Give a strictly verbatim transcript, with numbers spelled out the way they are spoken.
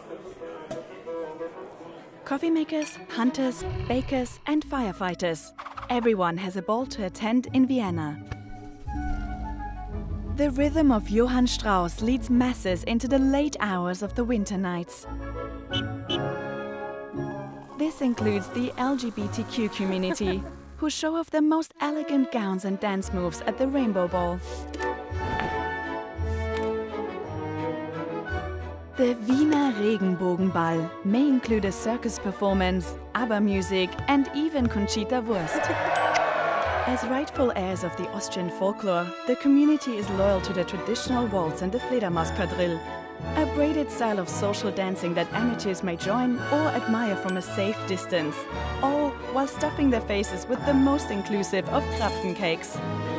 Coffee makers, hunters, bakers and firefighters. Everyone has a ball to attend in Vienna. The rhythm of Johann Strauss leads masses into the late hours of the winter nights. This includes the L G B T Q community, who show off their most elegant gowns and dance moves at the Rainbow Ball. The Wiener Regenbogenball may include a circus performance, ABBA music and even Conchita Wurst. As rightful heirs of the Austrian folklore, the community is loyal to the traditional waltz and the Fledermaus-Quadrille, a braided style of social dancing that amateurs may join or admire from a safe distance, all while stuffing their faces with the most inclusive of Krapfen cakes.